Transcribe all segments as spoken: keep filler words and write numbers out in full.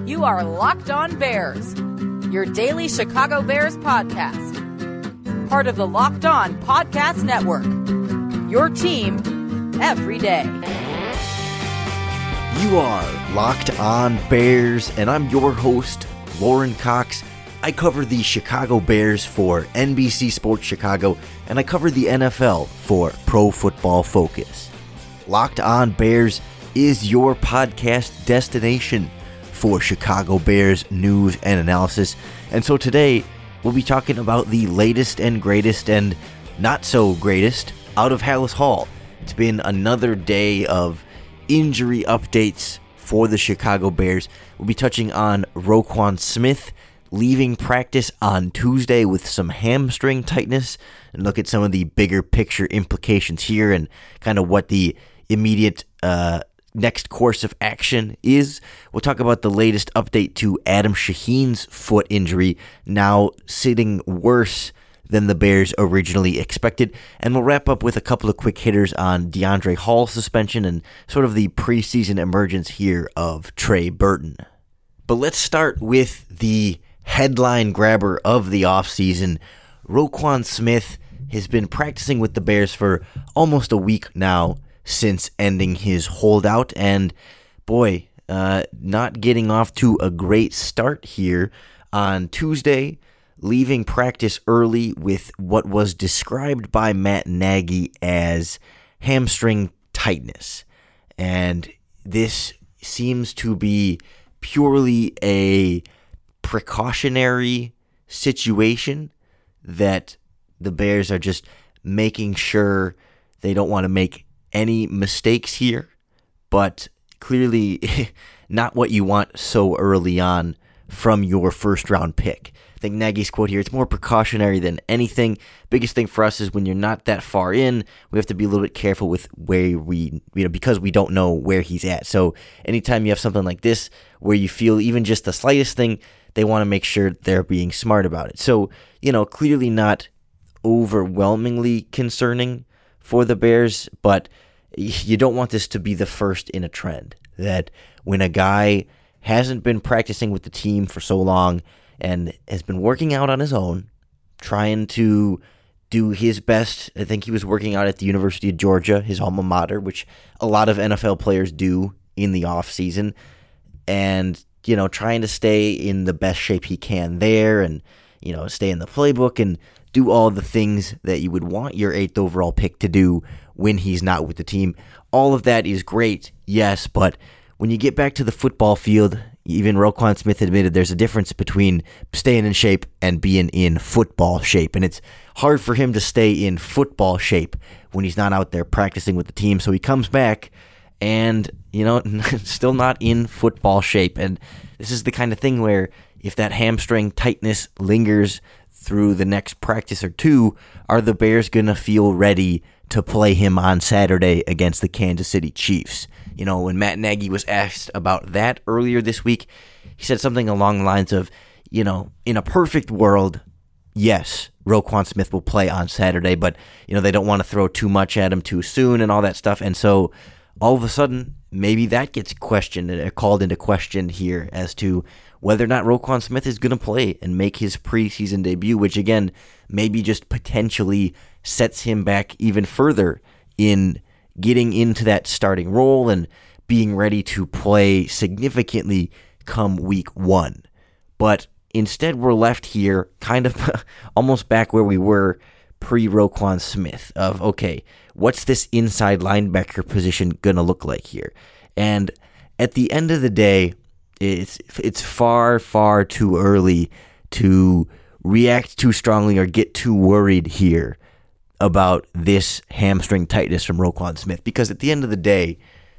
You are Locked On Bears, your daily Chicago Bears podcast. Part of the Locked On Podcast Network, your team every day. You are Locked On Bears, and I'm your host, Lauren Cox. I cover the Chicago Bears for N B C Sports Chicago, and I cover the N F L for Pro Football Focus. Locked On Bears is your podcast destination for Chicago Bears news and analysis. And so today, we'll be talking about the latest and greatest and not so greatest out of Halas Hall. It's been another day of injury updates for the Chicago Bears. We'll be touching on Roquan Smith leaving practice on Tuesday with some hamstring tightness, and look at some of the bigger picture implications here and kind of what the immediate uh, next course of action is. We'll talk about the latest update to Adam Shaheen's foot injury, now sitting worse than the Bears originally expected. And we'll wrap up with a couple of quick hitters on DeAndre Hall's suspension and sort of the preseason emergence here of Trey Burton. But let's start with the headline grabber of the offseason. Roquan Smith has been practicing with the Bears for almost a week now since ending his holdout, and boy, uh, not getting off to a great start here on Tuesday, leaving practice early with what was described by Matt Nagy as hamstring tightness. And this seems to be purely a precautionary situation that the Bears are just making sure they don't want to make any mistakes here, but clearly not what you want so early on from your first round pick. I think Nagy's quote here, it's more precautionary than anything. Biggest thing for us is when you're not that far in, we have to be a little bit careful with where we, you know, because we don't know where he's at. So anytime you have something like this where you feel even just the slightest thing, they want to make sure they're being smart about it. So, you know, clearly not overwhelmingly concerning for the Bears, but you don't want this to be the first in a trend, that when a guy hasn't been practicing with the team for so long and has been working out on his own, trying to do his best. I think he was working out at the University of Georgia, his alma mater, which a lot of N F L players do in the offseason, and, you know, trying to stay in the best shape he can there and, you know, stay in the playbook and do all the things that you would want your eighth overall pick to do when he's not with the team. All of that is great, yes, but when you get back to the football field, even Roquan Smith admitted there's a difference between staying in shape and being in football shape, and it's hard for him to stay in football shape when he's not out there practicing with the team. So he comes back and, you know, still not in football shape, and this is the kind of thing where if that hamstring tightness lingers through the next practice or two, are the Bears going to feel ready to play him on Saturday against the Kansas City Chiefs? You know, when Matt Nagy was asked about that earlier this week, he said something along the lines of, you know, in a perfect world, yes, Roquan Smith will play on Saturday, but, you know, they don't want to throw too much at him too soon and all that stuff. And so all of a sudden, maybe that gets questioned and called into question here as to whether or not Roquan Smith is going to play and make his preseason debut, which again, maybe just potentially sets him back even further in getting into that starting role and being ready to play significantly come week one. But instead, we're left here kind of almost back where we were pre-Roquan Smith of, okay, what's this inside linebacker position going to look like here? And at the end of the day, it's it's far, far too early to react too strongly or get too worried here about this hamstring tightness from Roquan Smith, because at the end of the day,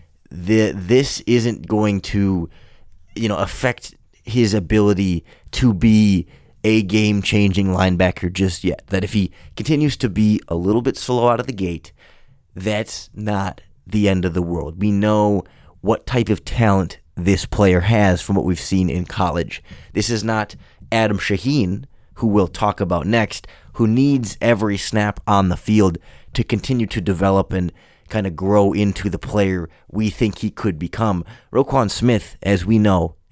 the this isn't going to, you know, affect his ability to be a game-changing linebacker just yet. That if he continues to be a little bit slow out of the gate, that's not the end of the world. We know what type of talent this player has from what we've seen in college. This is not Adam Shaheen, who we'll talk about next, who needs every snap on the field to continue to develop and kind of grow into the player we think he could become. Roquan Smith, as we know,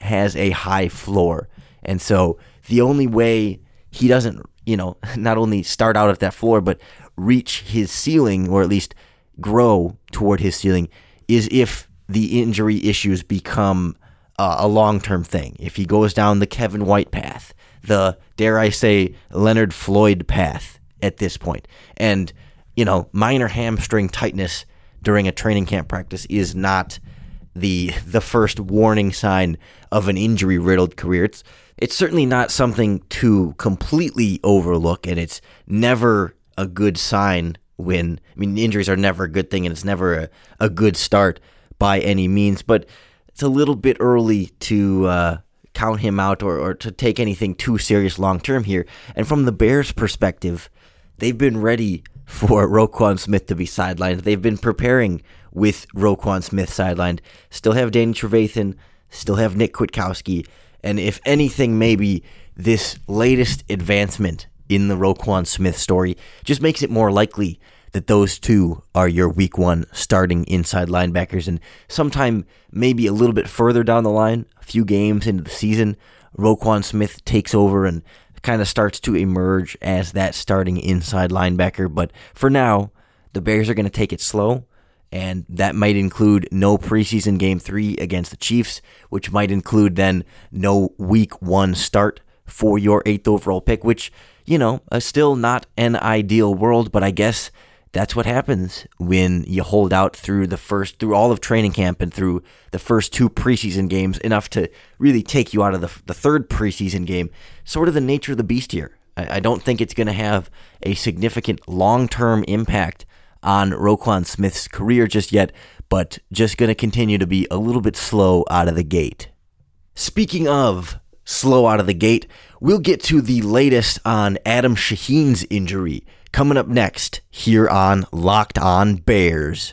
has a high floor. And so the only way he doesn't, you know, not only start out at that floor, but reach his ceiling, or at least grow toward his ceiling, is if the injury issues become uh, a long-term thing. If he goes down the Kevin White path, the, dare I say, Leonard Floyd path at this point. And, you know, minor hamstring tightness during a training camp practice is not the the first warning sign of an injury-riddled career. It's, it's certainly not something to completely overlook, and it's never a good sign when, I mean, injuries are never a good thing, and it's never a, a good start by any means, but it's a little bit early to uh, count him out or, or to take anything too serious long-term here. And from the Bears' perspective, they've been ready for Roquan Smith to be sidelined. They've been preparing with Roquan Smith sidelined. Still have Danny Trevathan, still have Nick Kwiatkowski, and if anything, maybe this latest advancement in the Roquan Smith story just makes it more likely that those two are your week one starting inside linebackers. And sometime maybe a little bit further down the line, a few games into the season, Roquan Smith takes over and kind of starts to emerge as that starting inside linebacker. But for now, the Bears are going to take it slow, and that might include no preseason game three against the Chiefs, which might include then no week one start for your eighth overall pick, which, you know, is still not an ideal world, but I guess that's what happens when you hold out through the first, through all of training camp and through the first two preseason games, enough to really take you out of the, the third preseason game. Sort of the nature of the beast here. I, I don't think it's going to have a significant long-term impact on Roquan Smith's career just yet, but just going to continue to be a little bit slow out of the gate. Speaking of slow out of the gate, we'll get to the latest on Adam Shaheen's injury coming up next here on Locked On Bears.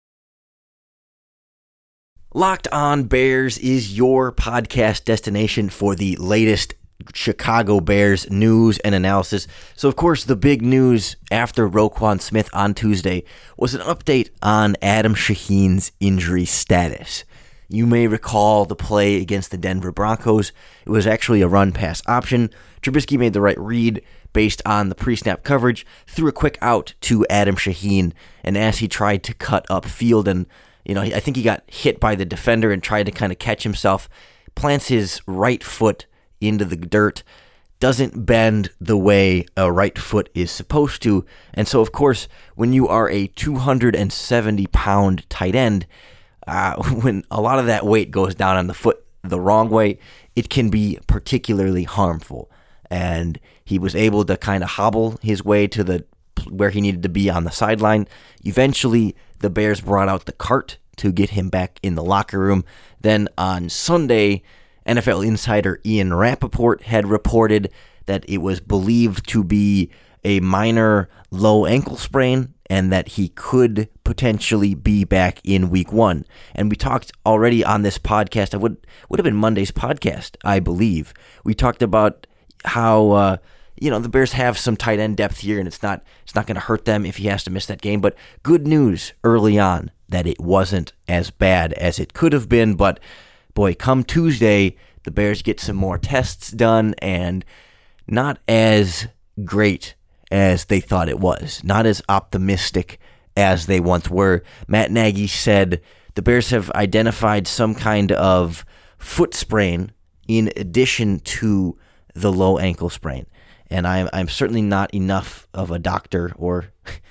Locked On Bears is your podcast destination for the latest Chicago Bears news and analysis. So, of course, the big news after Roquan Smith on Tuesday was an update on Adam Shaheen's injury status. You may recall the play against the Denver Broncos. It was actually a run-pass option. Trubisky made the right read based on the pre-snap coverage, threw a quick out to Adam Shaheen, and as he tried to cut upfield, and you know, I think he got hit by the defender and tried to kind of catch himself, plants his right foot into the dirt, doesn't bend the way a right foot is supposed to, and so, of course, when you are a two hundred seventy pound tight end, Uh, when a lot of that weight goes down on the foot the wrong way, it can be particularly harmful. And he was able to kind of hobble his way to the where he needed to be on the sideline. Eventually, the Bears brought out the cart to get him back in the locker room. Then on Sunday, N F L insider Ian Rappaport had reported that it was believed to be a minor low ankle sprain, and that he could potentially be back in week one. And we talked already on this podcast, it would, would have been Monday's podcast, I believe. We talked about how, uh, you know, the Bears have some tight end depth here, and it's not it's not going to hurt them if he has to miss that game. But good news early on that it wasn't as bad as it could have been. But, boy, come Tuesday, the Bears get some more tests done, and not as great as they thought it was. Not as optimistic as they once were. Matt Nagy said the Bears have identified some kind of foot sprain in addition to the low ankle sprain. And I'm, I'm certainly not enough of a doctor or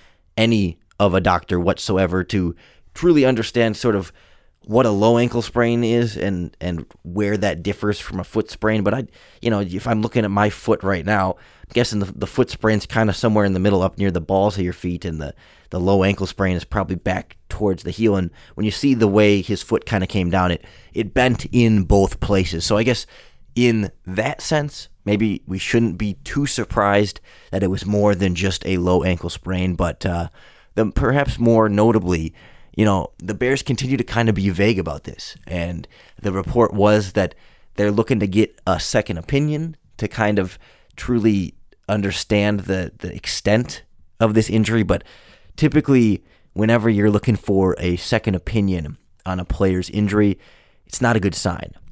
any of a doctor whatsoever to truly understand sort of what a low ankle sprain is and, and where that differs from a foot sprain. But I, you know, if I'm looking at my foot right now, I'm guessing the, the foot sprain's kind of somewhere in the middle up near the balls of your feet, and the, the low ankle sprain is probably back towards the heel. And when you see the way his foot kind of came down, it, it bent in both places. So I guess in that sense, maybe we shouldn't be too surprised that it was more than just a low ankle sprain, but uh, the, perhaps more notably, you know, the Bears continue to kind of be vague about this, and the report was that they're looking to get a second opinion to kind of truly understand the, the extent of this injury, but typically whenever you're looking for a second opinion on a player's injury, it's not a good sign.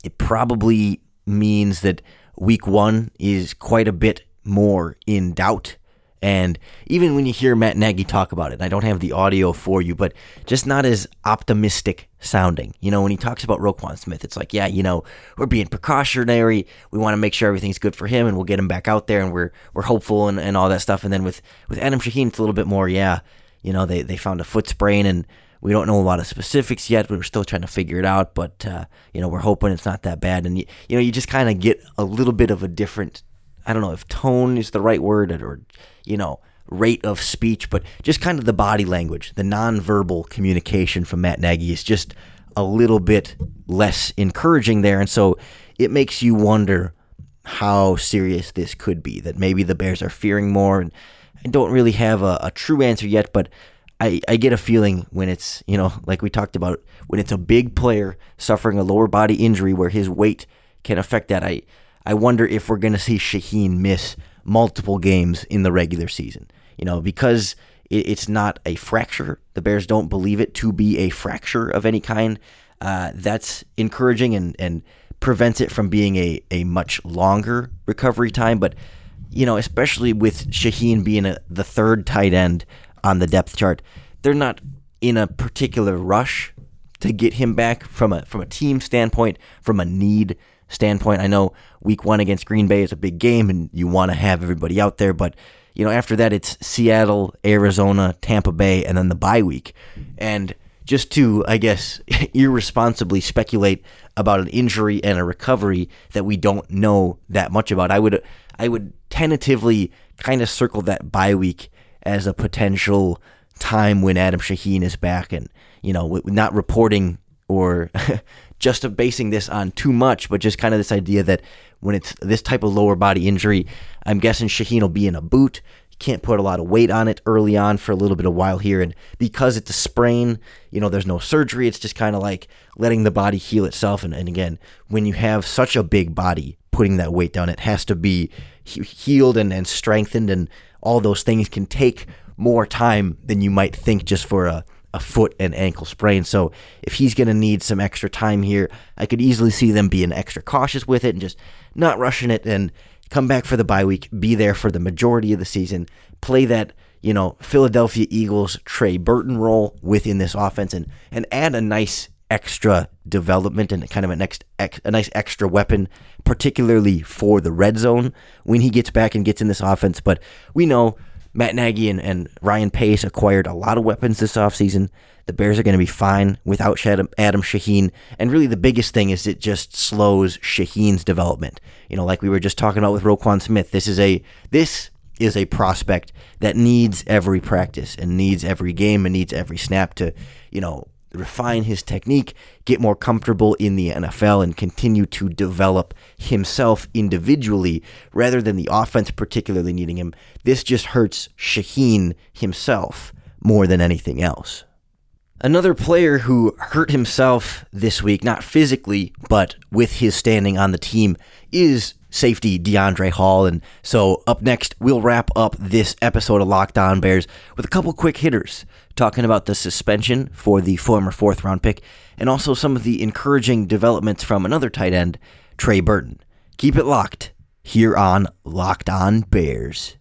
it probably means that week one is quite a bit more in doubt. And even when you hear Matt Nagy talk about it, and I don't have the audio for you, but just not as optimistic sounding. You know, when he talks about Roquan Smith, it's like, yeah, you know, we're being precautionary. We want to make sure everything's good for him, and we'll get him back out there, and we're we're hopeful and, and all that stuff. And then with, with Adam Shaheen, it's a little bit more, yeah, you know, they, they found a foot sprain, and we don't know a lot of specifics yet, but we're still trying to figure it out. But, uh, you know, we're hoping it's not that bad. And, you, you know, you just kind of get a little bit of a different, I don't know if tone is the right word, or, you know, rate of speech, but just kind of the body language, the nonverbal communication from Matt Nagy is just a little bit less encouraging there. And so it makes you wonder how serious this could be, that maybe the Bears are fearing more. And I don't really have a, a true answer yet, but I, I get a feeling when it's, you know, like we talked about, when it's a big player suffering a lower body injury where his weight can affect that, I, I wonder if we're going to see Shaheen miss multiple games in the regular season. You know, because it, it's not a fracture. The Bears don't believe it to be a fracture of any kind. Uh, that's encouraging and, and prevents it from being a, a much longer recovery time. But, you know, especially with Shaheen being a, the third tight end on the depth chart, they're not in a particular rush to get him back from a from a team standpoint, from a need standpoint. I know week one against Green Bay is a big game and you want to have everybody out there, but you know, after that it's Seattle, Arizona, Tampa Bay, and then the bye week. And just to, I guess, irresponsibly speculate about an injury and a recovery that we don't know that much about, I would I would tentatively kind of circle that bye week as a potential time when Adam Shaheen is back, and, you know, not reporting or just basing this on too much, but just kind of this idea that when it's this type of lower body injury, I'm guessing Shaheen will be in a boot. You can't put a lot of weight on it early on for a little bit of while here. And because it's a sprain, you know, there's no surgery. It's just kind of like letting the body heal itself. And, and again, when you have such a big body, putting that weight down, it has to be healed and, and strengthened, and all those things can take more time than you might think just for a, a foot and ankle sprain. So if he's going to need some extra time here, I could easily see them being extra cautious with it and just not rushing it, and come back for the bye week, be there for the majority of the season, play that, you know, Philadelphia Eagles Trey Burton role within this offense, and, and add a nice extra development and kind of a next a nice extra weapon, particularly for the red zone when he gets back and gets in this offense. But we know Matt Nagy and, and Ryan Pace acquired a lot of weapons this offseason. The Bears are going to be fine without Adam Shaheen. And really the biggest thing is it just slows Shaheen's development. You know, like we were just talking about with Roquan Smith, this is a this is a prospect that needs every practice and needs every game and needs every snap to, you know, refine his technique, get more comfortable in the N F L, and continue to develop himself individually rather than the offense particularly needing him. This just hurts Shaheen himself more than anything else. Another player who hurt himself this week, not physically, but with his standing on the team, is safety DeAndre Hall. And so up next, we'll wrap up this episode of Locked On Bears with a couple quick hitters, talking about the suspension for the former fourth round pick, and also some of the encouraging developments from another tight end, Trey Burton. Keep it locked here on Locked On Bears.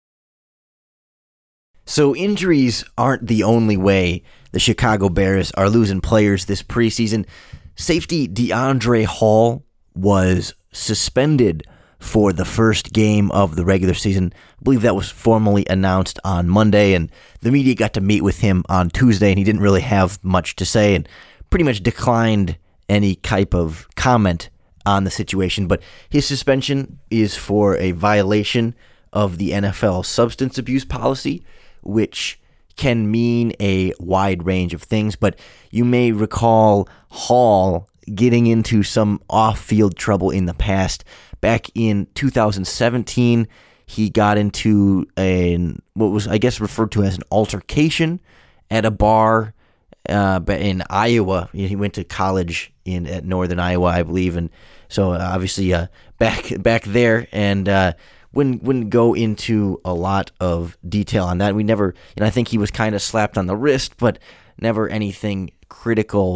So injuries aren't the only way the Chicago Bears are losing players this preseason. Safety DeAndre Hall was suspended for the first game of the regular season. I believe that was formally announced on Monday, and the media got to meet with him on Tuesday, and he didn't really have much to say and pretty much declined any type of comment on the situation. But his suspension is for a violation of the N F L substance abuse policy, which can mean a wide range of things. But you may recall Hall getting into some off-field trouble in the past. Back in two thousand seventeen, he got into an what was, I guess, referred to as an altercation at a bar uh, in Iowa. He went to college in at Northern Iowa, I believe, and so uh, obviously uh, back back there, and uh, wouldn't wouldn't go into a lot of detail on that. We never, and I think he was kind of slapped on the wrist, but never anything critical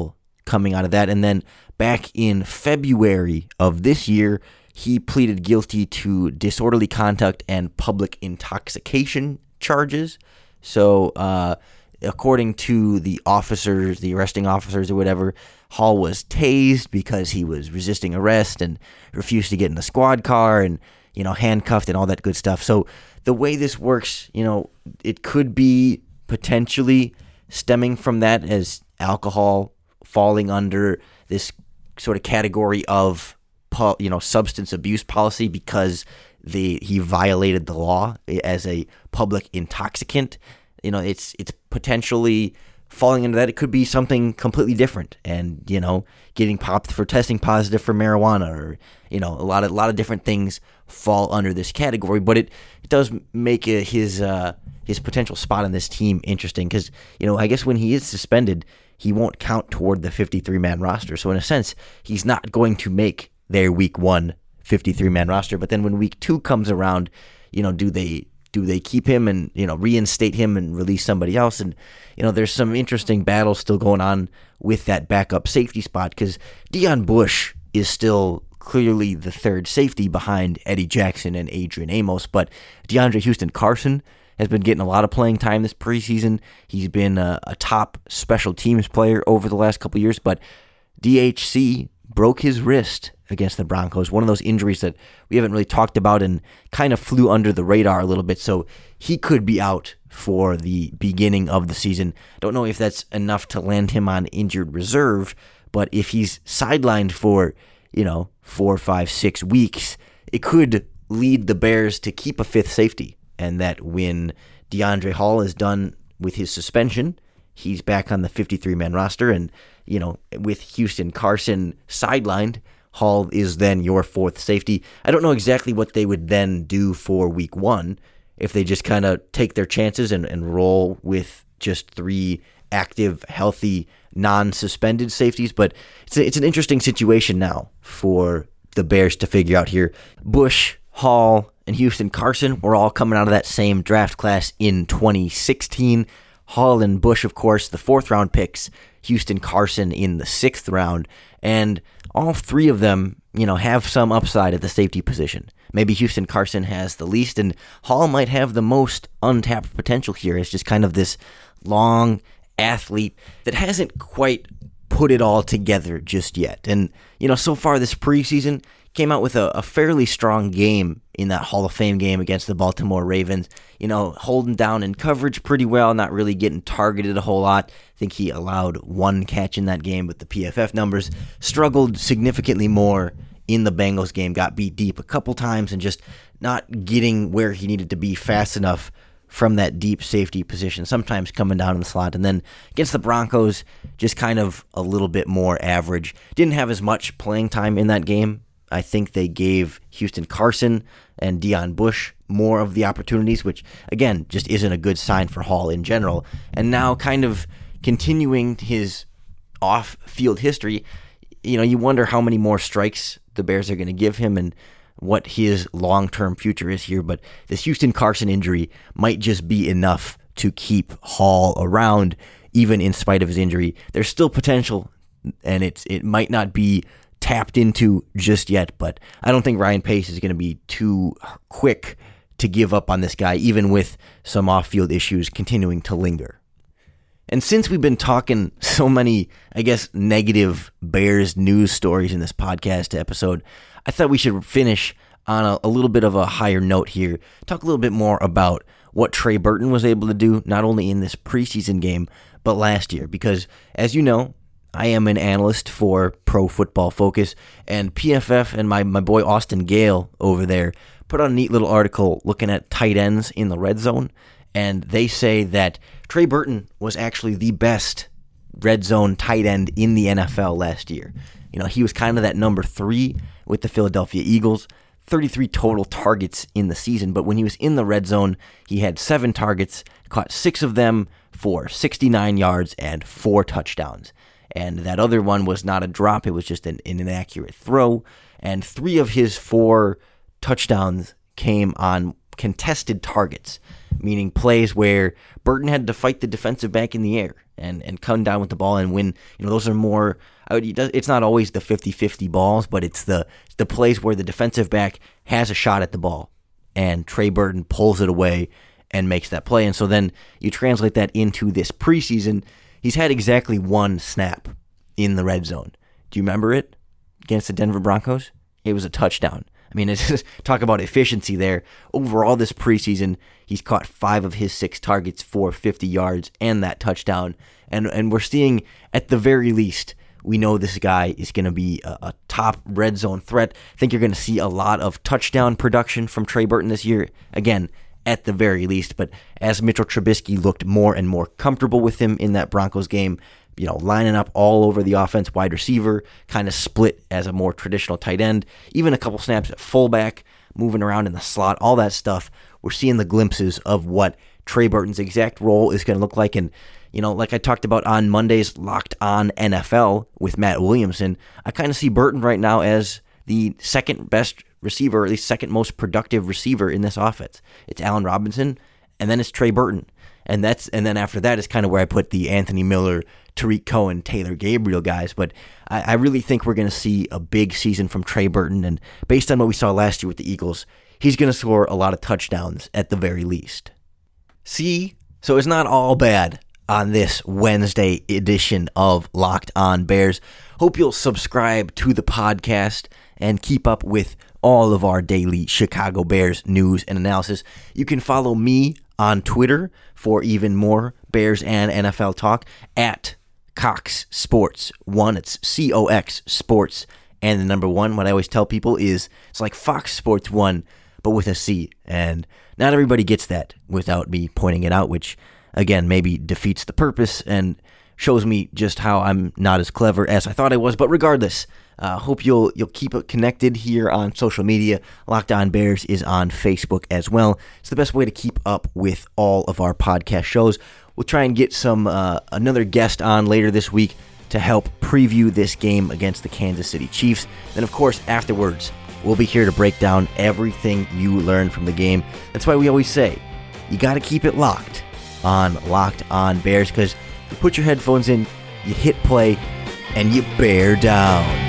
coming out of that. And then back in February of this year, he pleaded guilty to disorderly conduct and public intoxication charges. So, uh, according to the officers, the arresting officers or whatever, Hall was tased because he was resisting arrest and refused to get in the squad car and, you know, handcuffed and all that good stuff. So the way this works, you know, it could be potentially stemming from that as alcohol falling under this sort of category of, you know, substance abuse policy because the he violated the law as a public intoxicant. You know, it's it's potentially falling into that. It could be something completely different, and you know, getting popped for testing positive for marijuana, or you know, a lot of a lot of different things fall under this category. But it, it does make a, his uh, his potential spot on this team interesting because you know, I guess when he is suspended, he won't count toward the fifty-three man roster. So in a sense, he's not going to make their week one fifty-three man roster. But then when week two comes around, you know, do they do they keep him and, you know, reinstate him and release somebody else? And, you know, there's some interesting battles still going on with that backup safety spot because Deon Bush is still clearly the third safety behind Eddie Jackson and Adrian Amos. But DeAndre Houston Carson has been getting a lot of playing time this preseason. He's been a, a top special teams player over the last couple of years, but D H C broke his wrist against the Broncos, one of those injuries that we haven't really talked about and kind of flew under the radar a little bit, so he could be out for the beginning of the season. Don't know if that's enough to land him on injured reserve, but if he's sidelined for, you know, four, five, six weeks, it could lead the Bears to keep a fifth safety, and that when DeAndre Hall is done with his suspension, he's back on the fifty-three man roster, and, you know, with Houston Carson sidelined, Hall is then your fourth safety. I don't know exactly what they would then do for week one, if they just kind of take their chances and, and roll with just three active, healthy, non-suspended safeties, but it's a, it's an interesting situation now for the Bears to figure out here. Bush, Hall, and Houston Carson were all coming out of that same draft class in twenty sixteen. Hall and Bush, of course, the fourth round picks, Houston Carson in the sixth round, and all three of them, you know, have some upside at the safety position. Maybe Houston Carson has the least, and Hall might have the most untapped potential here. It's just kind of this long athlete that hasn't quite put it all together just yet. And, you know, so far this preseason, came out with a, a fairly strong game in that Hall of Fame game against the Baltimore Ravens. You know, holding down in coverage pretty well, not really getting targeted a whole lot. I think he allowed one catch in that game with the P F F numbers. Struggled significantly more in the Bengals game, got beat deep a couple times and just not getting where he needed to be fast enough from that deep safety position, sometimes coming down in the slot. And then against the Broncos, just kind of a little bit more average. Didn't have as much playing time in that game. I think they gave Houston Carson and Deon Bush more of the opportunities, which, again, just isn't a good sign for Hall in general. And now kind of continuing his off-field history, you know, you wonder how many more strikes the Bears are going to give him and what his long-term future is here. But this Houston Carson injury might just be enough to keep Hall around, even in spite of his injury. There's still potential, and it's it might not be tapped into just yet, but I don't think Ryan Pace is going to be too quick to give up on this guy, even with some off-field issues continuing to linger. And since we've been talking so many, I guess, negative Bears news stories in this podcast episode, I thought we should finish on a, a little bit of a higher note here, talk a little bit more about what Trey Burton was able to do, not only in this preseason game, but last year, because as you know, I am an analyst for Pro Football Focus, and P F F and my, my boy Austin Gale over there put out a neat little article looking at tight ends in the red zone, and they say that Trey Burton was actually the best red zone tight end in the N F L last year. You know, he was kind of that number three with the Philadelphia Eagles, thirty-three total targets in the season, but when he was in the red zone, he had seven targets, caught six of them for sixty-nine yards and four touchdowns. And that other one was not a drop, it was just an, an inaccurate throw. And three of his four touchdowns came on contested targets, meaning plays where Burton had to fight the defensive back in the air. and, and come down with the ball and win. You know, those are more, I would, it's not always the fifty-fifty balls, but it's the, the plays where the defensive back has a shot at the ball and Trey Burton pulls it away and makes that play. And so then you translate that into this preseason. He's had exactly one snap in the red zone. Do you remember it? Against the Denver Broncos? It was a touchdown. I mean, it's just, talk about efficiency there. Overall this preseason, he's caught five of his six targets for fifty yards and that touchdown. And and we're seeing, at the very least, we know this guy is going to be a, a top red zone threat. I think you're going to see a lot of touchdown production from Trey Burton this year. Again, at the very least. But as Mitchell Trubisky looked more and more comfortable with him in that Broncos game, you know, lining up all over the offense, wide receiver, kind of split as a more traditional tight end, even a couple snaps at fullback, moving around in the slot, all that stuff. We're seeing the glimpses of what Trey Burton's exact role is going to look like. And, you know, like I talked about on Monday's Locked On N F L with Matt Williamson, I kind of see Burton right now as the second best receiver, or at least second most productive receiver in this offense. It's Allen Robinson, and then it's Trey Burton. And that's and then after that is kind of where I put the Anthony Miller, Tariq Cohen, Taylor Gabriel guys. But I, I really think we're going to see a big season from Trey Burton. And based on what we saw last year with the Eagles, he's going to score a lot of touchdowns at the very least. See, so it's not all bad on this Wednesday edition of Locked On Bears. Hope you'll subscribe to the podcast and keep up with all of our daily Chicago Bears news and analysis. You can follow me on Twitter for even more Bears and N F L talk at Cox Sports one. It's C O X Sports and the number one. What I always tell people is it's like Fox Sports one, but with a C. And not everybody gets that without me pointing it out, which, again, maybe defeats the purpose and shows me just how I'm not as clever as I thought I was. But regardless, uh, hope you'll you'll keep it connected here on social media. Locked On Bears is on Facebook as well. It's the best way to keep up with all of our podcast shows. We'll try and get some uh, another guest on later this week to help preview this game against the Kansas City Chiefs. Then, of course, afterwards, we'll be here to break down everything you learned from the game. That's why we always say, you got to keep it locked on Locked On Bears, because you put your headphones in, you hit play, and you bear down.